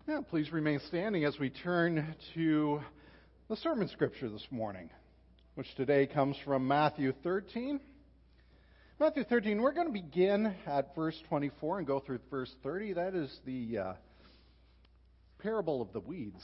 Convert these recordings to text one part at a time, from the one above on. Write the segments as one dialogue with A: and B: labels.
A: Yeah, please remain standing as we turn to the sermon scripture this morning, which today comes from Matthew 13. Matthew 13, we're going to begin at verse 24 and go through verse 30. That is the parable of the weeds.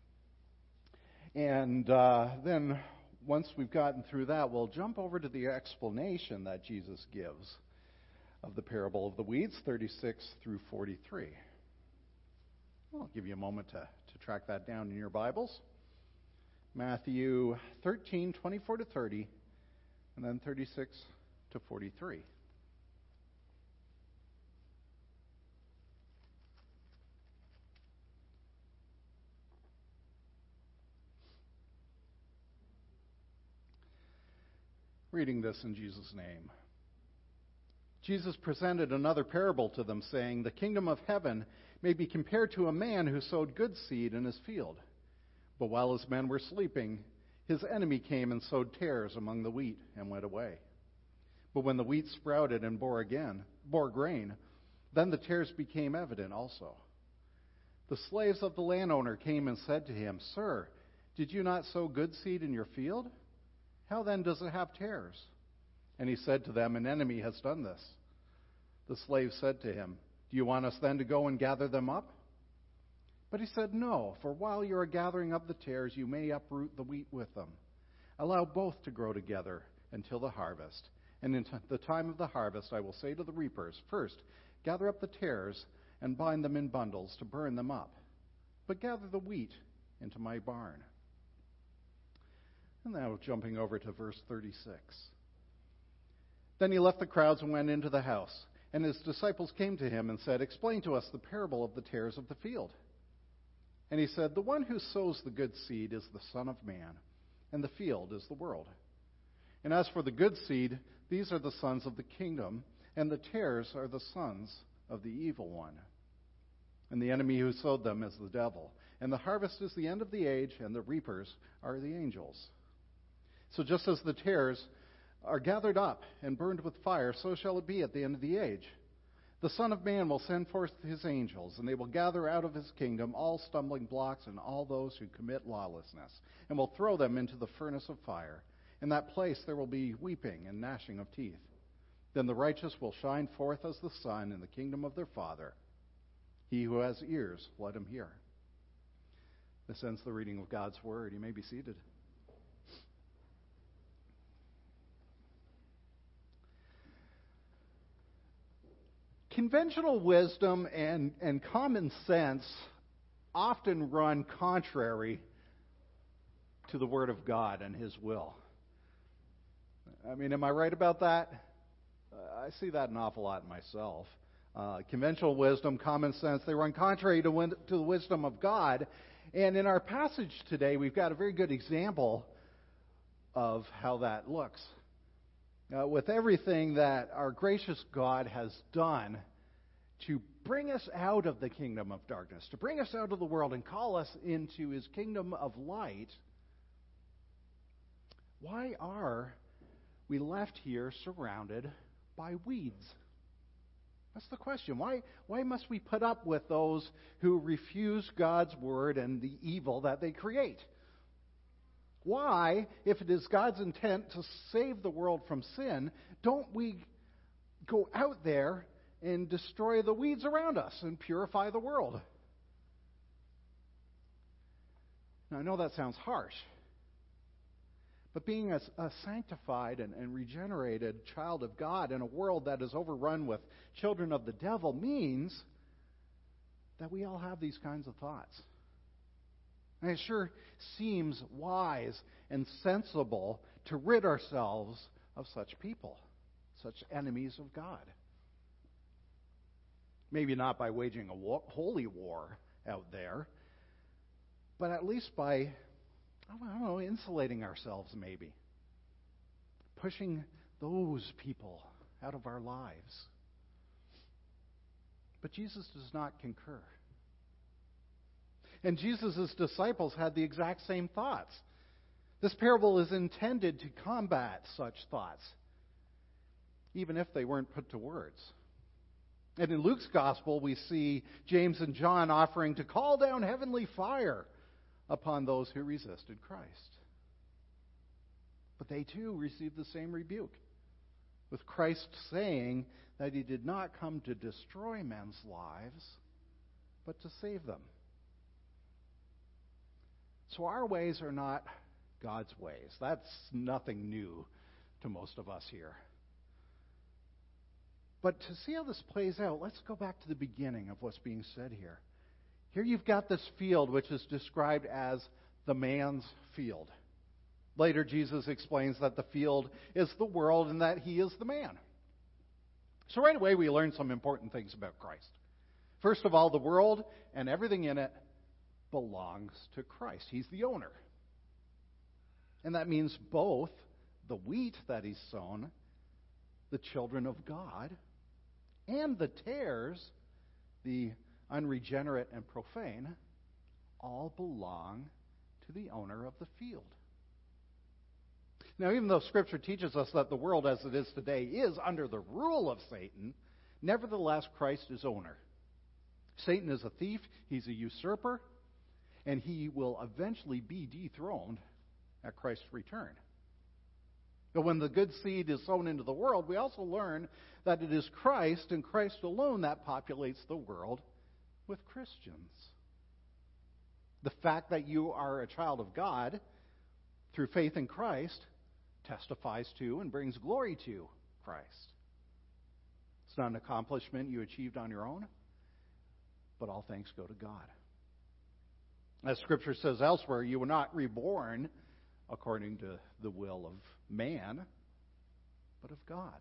A: And then once we've gotten through that, we'll jump over to the explanation that Jesus gives of the parable of the weeds, 36 through 43. I'll give you a moment to track that down in your Bibles. Matthew 13, 24 to 30, and then 36 to 43. Reading this in Jesus' name. Jesus presented another parable to them, saying, "The kingdom of heaven may be compared to a man who sowed good seed in his field. But while his men were sleeping, his enemy came and sowed tares among the wheat and went away. But when the wheat sprouted and bore grain, then the tares became evident also. The slaves of the landowner came and said to him, 'Sir, did you not sow good seed in your field? How then does it have tares?' And he said to them, 'An enemy has done this.' The slave said to him, 'Do you want us then to go and gather them up?' But he said, 'No, for while you are gathering up the tares, you may uproot the wheat with them. Allow both to grow together until the harvest. And in the time of the harvest I will say to the reapers, First, gather up the tares and bind them in bundles to burn them up. But gather the wheat into my barn.'" And now jumping over to verse 36. Then he left the crowds and went into the house. And his disciples came to him and said, "Explain to us the parable of the tares of the field." And he said, "The one who sows the good seed is the Son of Man, and the field is the world. And as for the good seed, these are the sons of the kingdom, and the tares are the sons of the evil one. And the enemy who sowed them is the devil. And the harvest is the end of the age, and the reapers are the angels. So just as the tares are gathered up and burned with fire, so shall it be at the end of the age. The Son of Man will send forth his angels, and they will gather out of his kingdom all stumbling blocks and all those who commit lawlessness, and will throw them into the furnace of fire. In that place there will be weeping and gnashing of teeth. Then the righteous will shine forth as the sun in the kingdom of their Father. He who has ears, let him hear." This ends the reading of God's word. You may be seated. Conventional wisdom and common sense often run contrary to the Word of God and His will. I mean, am I right about that? I see that an awful lot in myself. Conventional wisdom, common sense, they run contrary to the wisdom of God. And in our passage today, we've got a very good example of how that looks. With everything that our gracious God has done to bring us out of the kingdom of darkness, to bring us out of the world and call us into His kingdom of light, why are we left here surrounded by weeds? That's the question. Why must we put up with those who refuse God's word and the evil that they create? Why, if it is God's intent to save the world from sin, don't we go out there and destroy the weeds around us and purify the world? Now, I know that sounds harsh, but being a sanctified and regenerated child of God in a world that is overrun with children of the devil means that we all have these kinds of thoughts. And it sure seems wise and sensible to rid ourselves of such people, such enemies of God. Maybe not by waging a holy war out there, but at least by, insulating ourselves maybe. Pushing those people out of our lives. But Jesus does not concur. And Jesus' disciples had the exact same thoughts. This parable is intended to combat such thoughts, even if they weren't put to words. And in Luke's gospel, we see James and John offering to call down heavenly fire upon those who resisted Christ. But they too received the same rebuke, with Christ saying that he did not come to destroy men's lives, but to save them. So our ways are not God's ways. That's nothing new to most of us here. But to see how this plays out, let's go back to the beginning of what's being said here. Here you've got this field which is described as the man's field. Later, Jesus explains that the field is the world and that he is the man. So right away, we learn some important things about Christ. First of all, the world and everything in it belongs to Christ. He's the owner. And that means both the wheat that he's sown, the children of God, and the tares, the unregenerate and profane, all belong to the owner of the field. Now, even though Scripture teaches us that the world as it is today is under the rule of Satan, nevertheless, Christ is owner. Satan is a thief, he's a usurper, and he will eventually be dethroned at Christ's return. But when the good seed is sown into the world, we also learn that it is Christ and Christ alone that populates the world with Christians. The fact that you are a child of God through faith in Christ testifies to and brings glory to Christ. It's not an accomplishment you achieved on your own, but all thanks go to God. As Scripture says elsewhere, you were not reborn according to the will of man, but of God.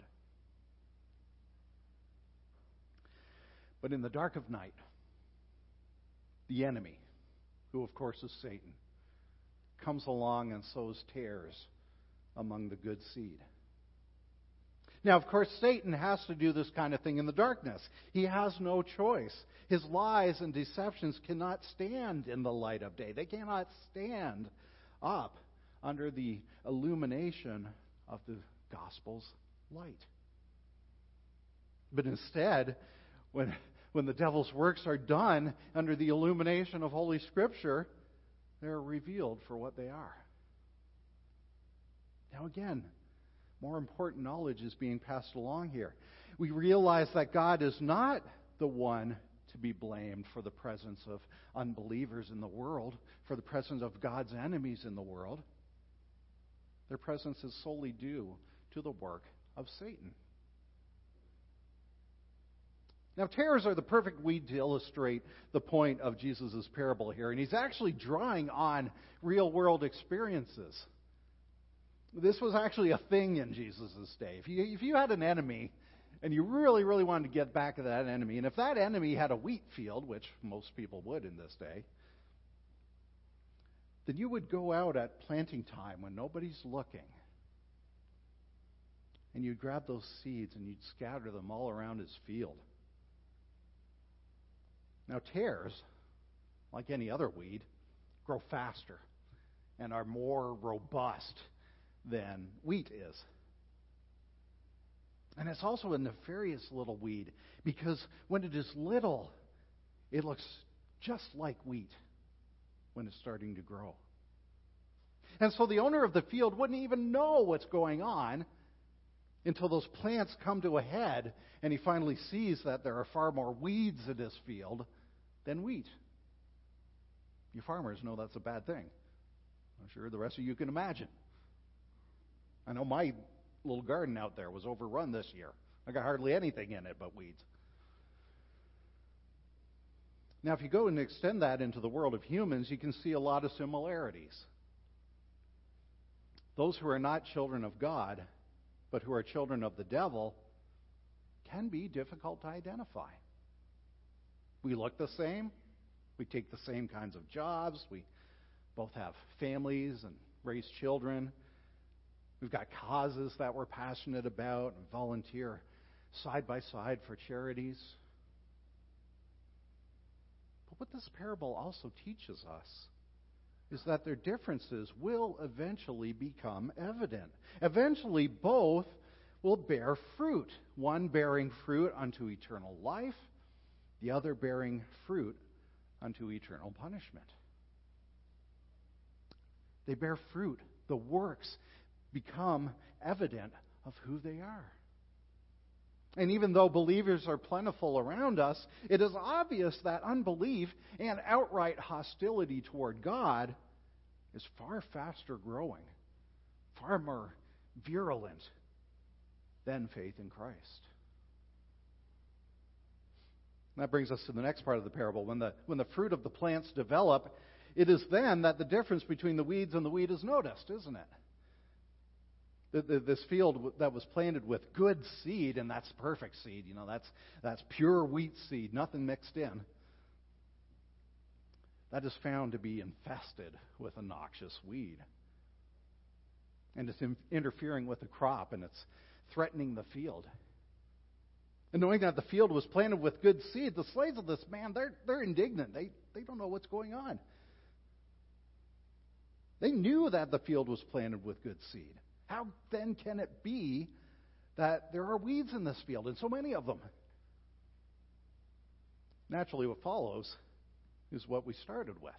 A: But in the dark of night, the enemy, who of course is Satan, comes along and sows tares among the good seed. Now, of course, Satan has to do this kind of thing in the darkness. He has no choice. His lies and deceptions cannot stand in the light of day. They cannot stand up under the illumination of the gospel's light. But instead, when the devil's works are done under the illumination of Holy Scripture, they're revealed for what they are. Now again, more important knowledge is being passed along here. We realize that God is not the one to be blamed for the presence of unbelievers in the world, for the presence of God's enemies in the world. Their presence is solely due to the work of Satan. Now, tares are the perfect weed to illustrate the point of Jesus' parable here, and he's actually drawing on real-world experiences. This was actually a thing in Jesus' day. If you had an enemy, and you really, really wanted to get back at that enemy, and if that enemy had a wheat field, which most people would in this day, then you would go out at planting time when nobody's looking, and you'd grab those seeds and you'd scatter them all around his field. Now, tares, like any other weed, grow faster and are more robust than wheat is. And it's also a nefarious little weed because when it is little, it looks just like wheat when it's starting to grow. And so the owner of the field wouldn't even know what's going on until those plants come to a head and he finally sees that there are far more weeds in his field than wheat. You farmers know that's a bad thing. I'm sure the rest of you can imagine. I know my little garden out there was overrun this year. I got hardly anything in it but weeds. Now, if you go and extend that into the world of humans, you can see a lot of similarities. Those who are not children of God, but who are children of the devil, can be difficult to identify. We look the same. We take the same kinds of jobs. We both have families and raise children. We've got causes that we're passionate about and volunteer side by side for charities. But what this parable also teaches us is that their differences will eventually become evident. Eventually, both will bear fruit, one bearing fruit unto eternal life, the other bearing fruit unto eternal punishment. They bear fruit. The works become evident of who they are. And even though believers are plentiful around us, it is obvious that unbelief and outright hostility toward God is far faster growing, far more virulent than faith in Christ. And that brings us to the next part of the parable. When the fruit of the plants develop, it is then that the difference between the weeds and the wheat is noticed, isn't it? This field that was planted with good seed, and that's perfect seed, that's pure wheat seed, nothing mixed in. That is found to be infested with a noxious weed. And it's interfering with the crop, and it's threatening the field. And knowing that the field was planted with good seed, the slaves of this man, they're indignant. They don't know what's going on. They knew that the field was planted with good seed. How then can it be that there are weeds in this field, and so many of them? Naturally, what follows is what we started with.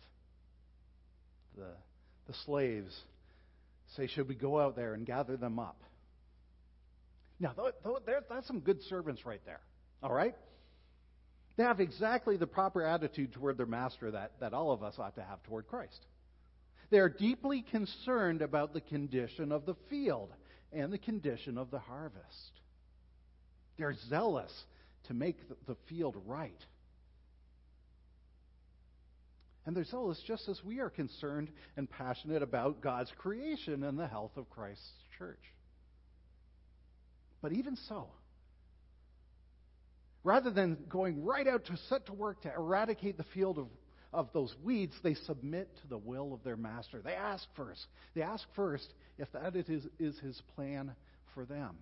A: The slaves say, should we go out there and gather them up? Now, that's some good servants right there, all right? They have exactly the proper attitude toward their master that all of us ought to have toward Christ. They are deeply concerned about the condition of the field and the condition of the harvest. They're zealous to make the field right. And they're zealous just as we are concerned and passionate about God's creation and the health of Christ's church. But even so, rather than going right out to set to work to eradicate the field of those weeds, they submit to the will of their master. They ask first. They ask first if that is his plan for them.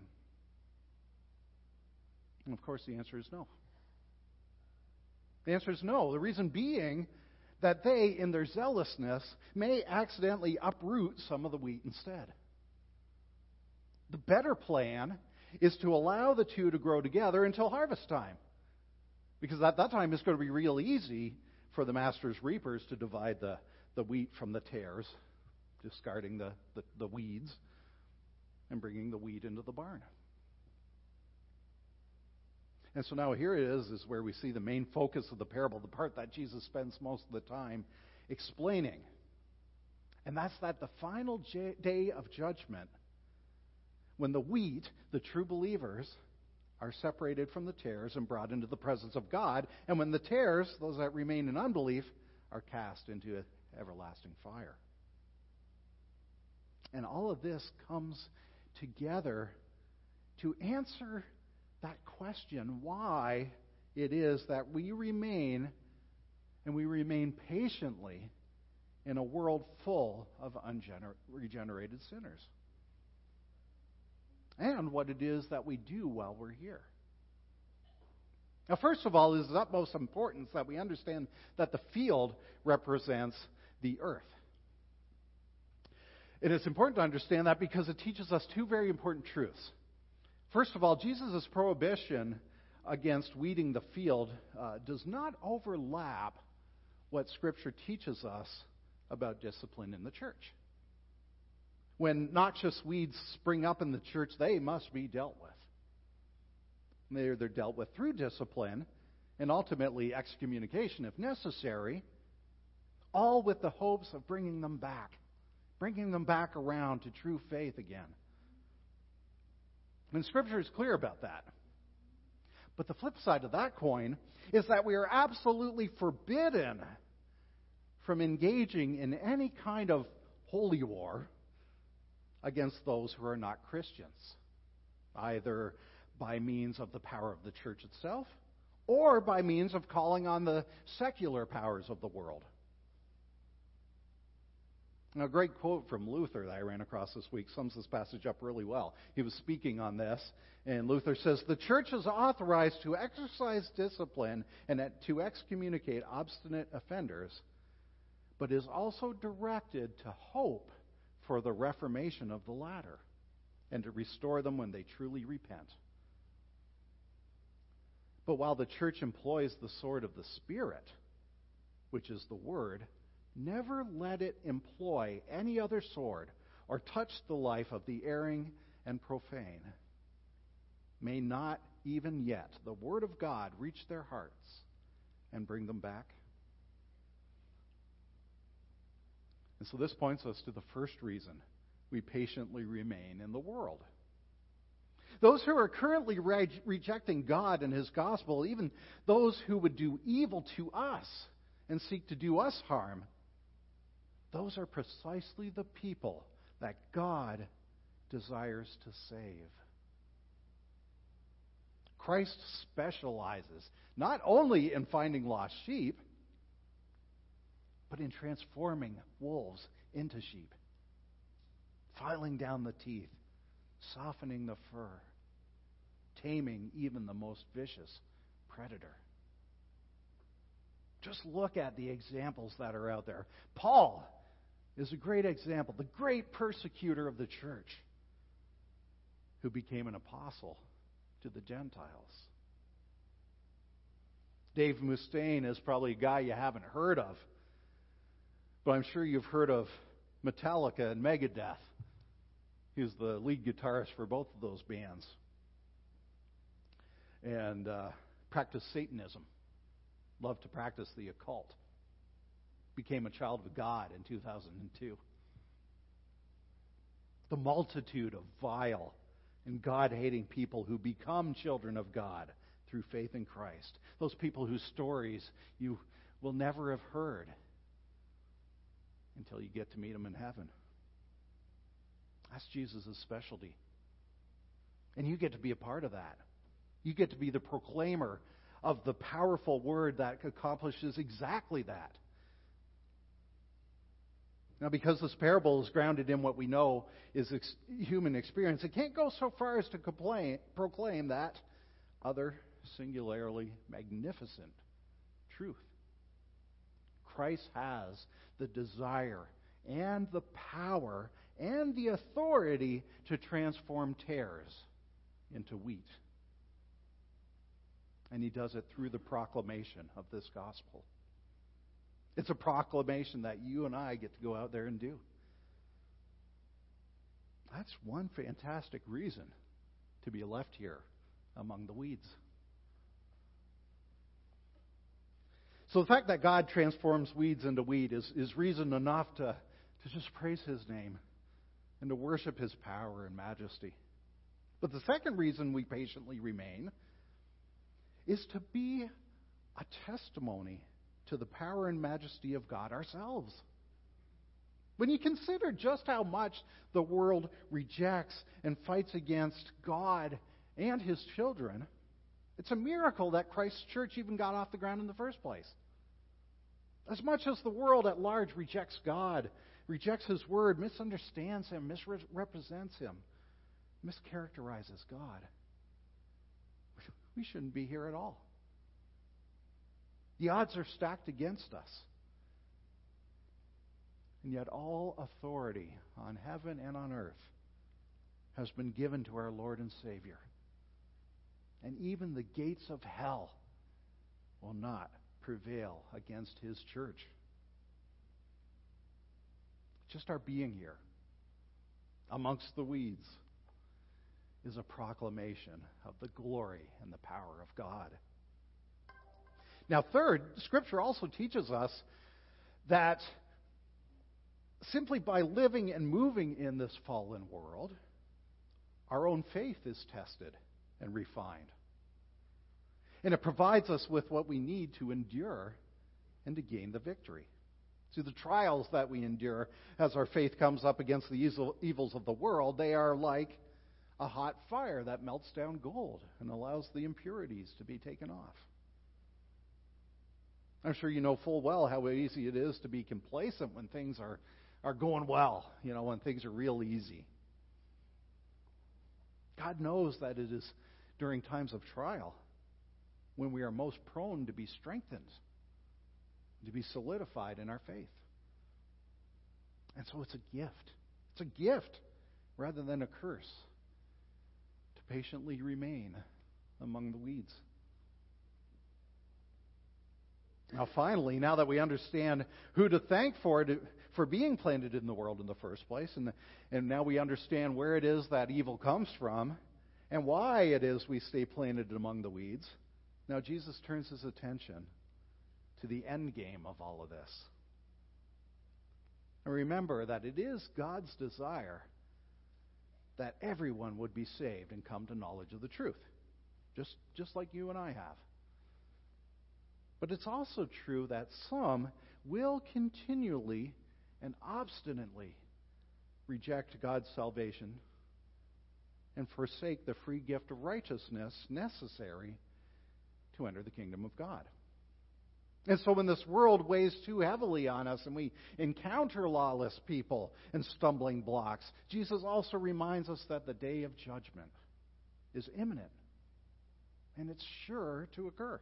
A: And of course the answer is no. The answer is no. The reason being that they, in their zealousness, may accidentally uproot some of the wheat instead. The better plan is to allow the two to grow together until harvest time. Because at that time it's going to be real easy for the master's reapers to divide the wheat from the tares, discarding the weeds and bringing the wheat into the barn. And so now here it is where we see the main focus of the parable, the part that Jesus spends most of the time explaining. And that's that the final day of judgment, when the wheat, the true believers, are separated from the tares and brought into the presence of God, and when the tares, those that remain in unbelief, are cast into everlasting fire. And all of this comes together to answer that question, why it is that we remain, and we remain patiently, in a world full of unregenerated sinners. And what it is that we do while we're here. Now, first of all, it is of utmost importance that we understand that the field represents the earth. It is important to understand that because it teaches us two very important truths. First of all, Jesus' prohibition against weeding the field does not overlap what Scripture teaches us about discipline in the church. When noxious weeds spring up in the church, they must be dealt with. They're dealt with through discipline and ultimately excommunication if necessary, all with the hopes of bringing them back around to true faith again. And Scripture is clear about that. But the flip side of that coin is that we are absolutely forbidden from engaging in any kind of holy war against those who are not Christians, either by means of the power of the church itself or by means of calling on the secular powers of the world. Now, a great quote from Luther that I ran across this week sums this passage up really well. He was speaking on this, and Luther says, "The church is authorized to exercise discipline and to excommunicate obstinate offenders, but is also directed to hope for the reformation of the latter." and to restore them when they truly repent. But while the church employs the sword of the Spirit, which is the Word, never let it employ any other sword or touch the life of the erring and profane. May not even yet the Word of God reach their hearts and bring them back. And so this points us to the first reason we patiently remain in the world. Those who are currently rejecting God and His gospel, even those who would do evil to us and seek to do us harm, those are precisely the people that God desires to save. Christ specializes not only in finding lost sheep, but in transforming wolves into sheep, filing down the teeth, softening the fur, taming even the most vicious predator. Just look at the examples that are out there. Paul is a great example, the great persecutor of the church, who became an apostle to the Gentiles. Dave Mustaine is probably a guy you haven't heard of, but I'm sure you've heard of Metallica and Megadeth. He was the lead guitarist for both of those bands. And practiced Satanism. Loved to practice the occult. Became a child of God in 2002. The multitude of vile and God-hating people who become children of God through faith in Christ. Those people whose stories you will never have heard until you get to meet them in heaven. That's Jesus' specialty. And you get to be a part of that. You get to be the proclaimer of the powerful word that accomplishes exactly that. Now, because this parable is grounded in what we know is human experience, it can't go so far as to proclaim that other singularly magnificent truth. Christ has the desire and the power and the authority to transform tares into wheat. And He does it through the proclamation of this gospel. It's a proclamation that you and I get to go out there and do. That's one fantastic reason to be left here among the weeds. So the fact that God transforms weeds into wheat is reason enough to just praise His name and to worship His power and majesty. But the second reason we patiently remain is to be a testimony to the power and majesty of God ourselves. When you consider just how much the world rejects and fights against God and His children, it's a miracle that Christ's church even got off the ground in the first place. As much as the world at large rejects God, rejects His word, misunderstands Him, misrepresents Him, mischaracterizes God, we shouldn't be here at all. The odds are stacked against us. And yet all authority on heaven and on earth has been given to our Lord and Savior. And even the gates of hell will not prevail against His church. Just our being here amongst the weeds is a proclamation of the glory and the power of God. Now, third, Scripture also teaches us that simply by living and moving in this fallen world, our own faith is tested and refined. And it provides us with what we need to endure and to gain the victory. See, the trials that we endure as our faith comes up against the evils of the world, they are like a hot fire that melts down gold and allows the impurities to be taken off. I'm sure you know full well how easy it is to be complacent when things are going well, when things are real easy. God knows that it is during times of trial when we are most prone to be strengthened, to be solidified in our faith. And so it's a gift. It's a gift rather than a curse patiently remain among the weeds. Now, finally, now that we understand who to thank for being planted in the world in the first place, and now we understand where it is that evil comes from, and why it is we stay planted among the weeds, now Jesus turns his attention to the end game of all of this. And remember that it is God's desire that everyone would be saved and come to knowledge of the truth, just like you and I have. But it's also true that some will continually and obstinately reject God's salvation and forsake the free gift of righteousness necessary to enter the kingdom of God. And so when this world weighs too heavily on us and we encounter lawless people and stumbling blocks, Jesus also reminds us that the day of judgment is imminent and it's sure to occur.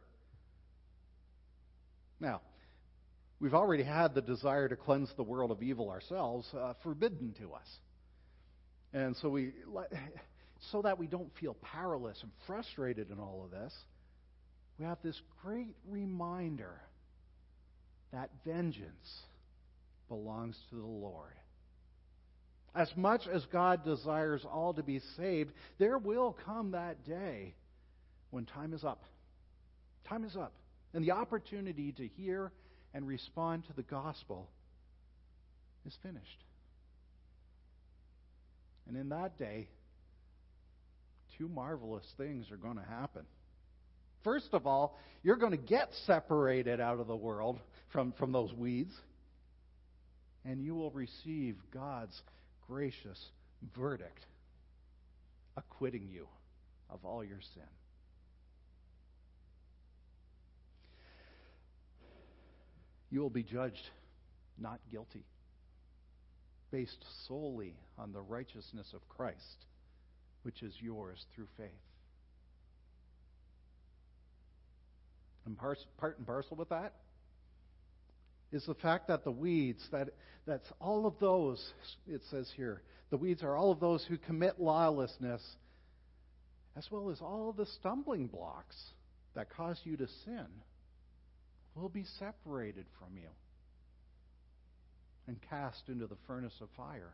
A: Now, we've already had the desire to cleanse the world of evil ourselves forbidden to us. And so that we don't feel powerless and frustrated in all of this, we have this great reminder that vengeance belongs to the Lord. As much as God desires all to be saved, there will come that day when time is up. Time is up. And the opportunity to hear and respond to the gospel is finished. And in that day, two marvelous things are going to happen. First of all, you're going to get separated out of the world from those weeds, and you will receive God's gracious verdict, acquitting you of all your sin. You will be judged not guilty, based solely on the righteousness of Christ, which is yours through faith. And part and parcel with that is the fact that the weeds, that's all of those, it says here, the weeds are all of those who commit lawlessness, as well as all of the stumbling blocks that cause you to sin, will be separated from you and cast into the furnace of fire.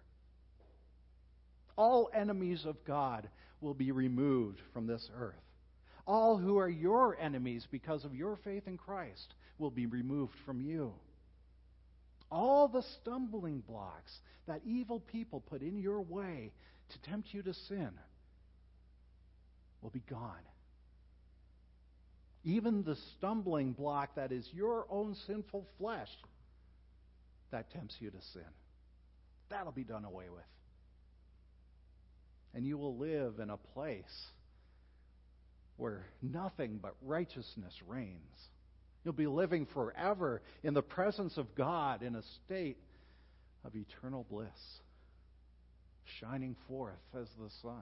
A: All enemies of God will be removed from this earth. All who are your enemies because of your faith in Christ will be removed from you. All the stumbling blocks that evil people put in your way to tempt you to sin will be gone. Even the stumbling block that is your own sinful flesh that tempts you to sin, that'll be done away with. And you will live in a place where nothing but righteousness reigns. You'll be living forever in the presence of God in a state of eternal bliss, shining forth as the sun.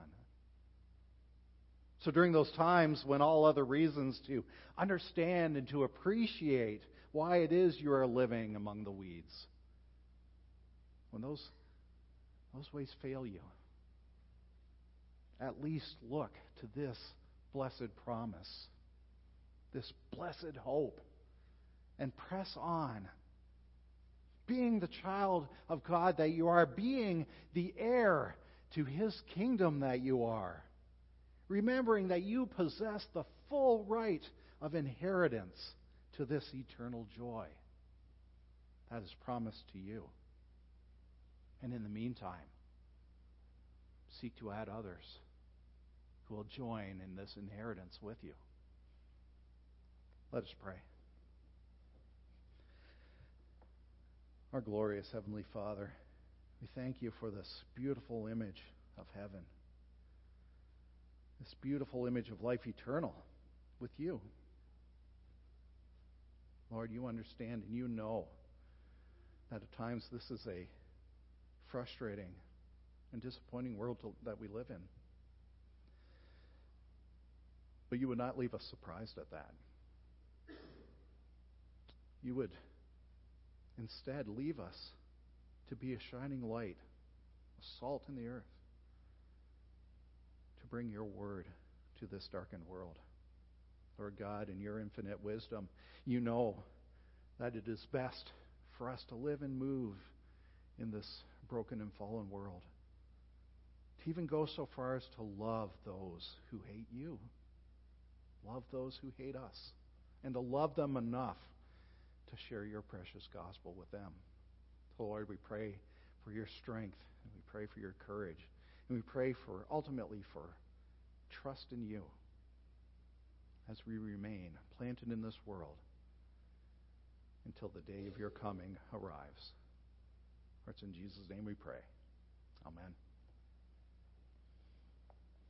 A: So during those times when all other reasons to understand and to appreciate why it is you are living among the weeds, when those ways fail you, at least look to this blessed promise, this blessed hope, and press on. Being the child of God that you are, being the heir to His kingdom that you are, remembering that you possess the full right of inheritance to this eternal joy that is promised to you. And in the meantime, seek to add others who will join in this inheritance with you. Let us pray. Our glorious Heavenly Father, we thank you for this beautiful image of heaven, this beautiful image of life eternal with you. Lord, you understand and you know that at times this is a frustrating and disappointing world that we live in. But you would not leave us surprised at that. You would instead leave us to be a shining light, a salt in the earth, to bring your word to this darkened world. Lord God, in your infinite wisdom, you know that it is best for us to live and move in this broken and fallen world. To even go so far as to love those who hate you. Love those who hate us. And to love them enough to share your precious gospel with them. So Lord, we pray for your strength, and we pray for your courage, and we pray for, ultimately, for trust in you as we remain planted in this world until the day of your coming arrives. For it's in Jesus' name we pray. Amen.